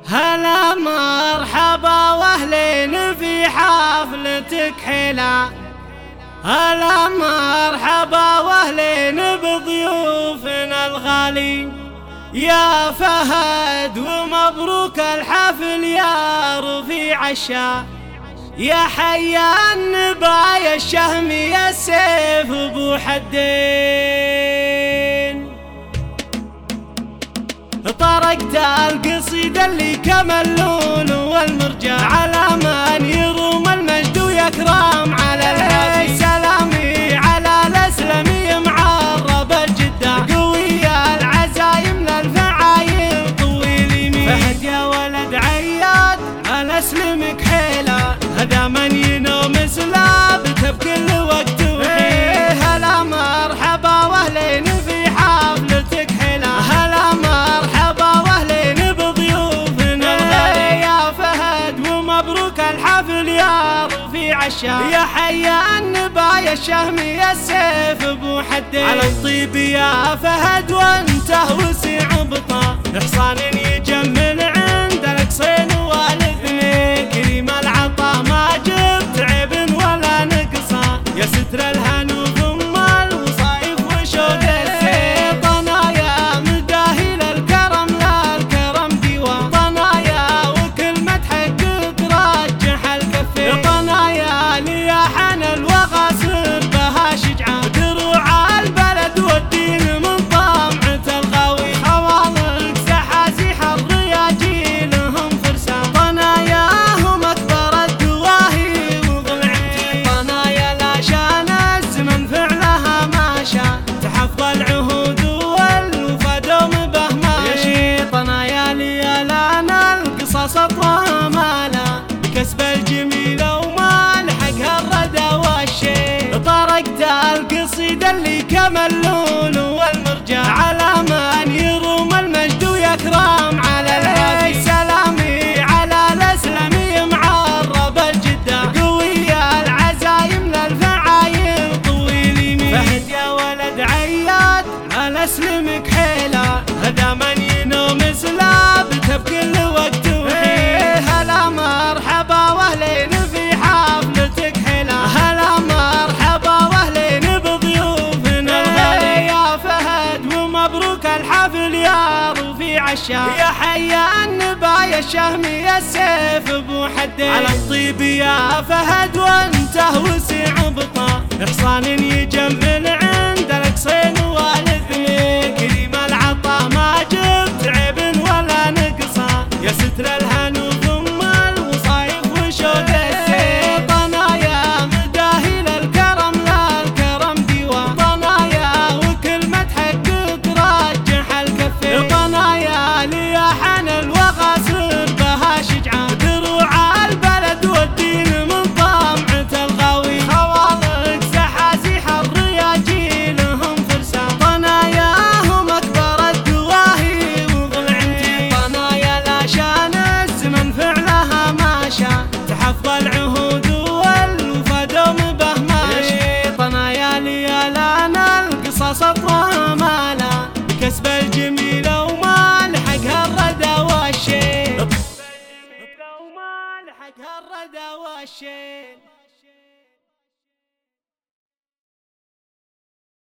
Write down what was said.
هلا مرحبا واهلين في حفلتك حلا. هلا مرحبا واهلين بضيوفنا الغالي يا فهد، ومبروك الحفل يا رفيع الشا، يا حيا النبايا الشهم يا السيف ابو حدين. طرقت القصيدة اللي كملون والمرجع على من يروم المجد ويكرم على الهادي. سلامي على الاسلمي معرب الجدة قوي العزايم للفعايل طويل يمين. فهد يا ولد عياد انا اسلمك حيلة، هذا من ينوم سلابته بكل وقت وحين. هلا مرحبا واهلين في حفلتك حلا. هلا مرحبا واهلين بضيوفنا الغالي يا فهد، ومبروك الحفل يا رفيع الشا، يا حيا النبايا الشهم يا السيف ابو حدين. على الطيب يا فهد وانت وسيع بطا، حصان يجمل عند القصين والاثنين. كريم العطا ما جبت عيب ولا نقصان، يا ستر الهنو ثم الوصايف وشوق الزين. طنايا مداهي للكرم للكرم ديوان، طنايا وكلمة حقك رجح الكفين. طنايا لياحن الوغاسر بها شجعان، دروع البلد والدين من طمعة الغاوي. خوالق سحاسيح الرياجيل هم فرسان، طناياهم اكبر الدواهي وضلعين. طنايا لا شان الزمن فعلها ما شان، تحفظ العهود والوفا دوم بهما يشي. طنايا ليالانا القصص اطرها مالا، بكسب الجميل وما لحقها الردى والشي. طرقت القصيدة اللي كملون والمرجع على من يروم المجد ويكرم على الهادي. سلامي على الاسلمي معرب الجدة قوي العزايم للفعايل طويل يمين. فهد يا ولد عياد انا اسلمك حيلة، هذا من ينوم سلابته بكل وقت وحين. هلا مرحبا واهلين في حفلتك حلا. هلا مرحبا واهلين بضيوفنا الغالي يا فهد، ومبروك الحفل يا رفيع الشا، يا حيا النبايا الشهم يا السيف ابو حدين. على الطيب يا فهد وانت وسيع بطا، حصان يجمل عند القصين والاثنين.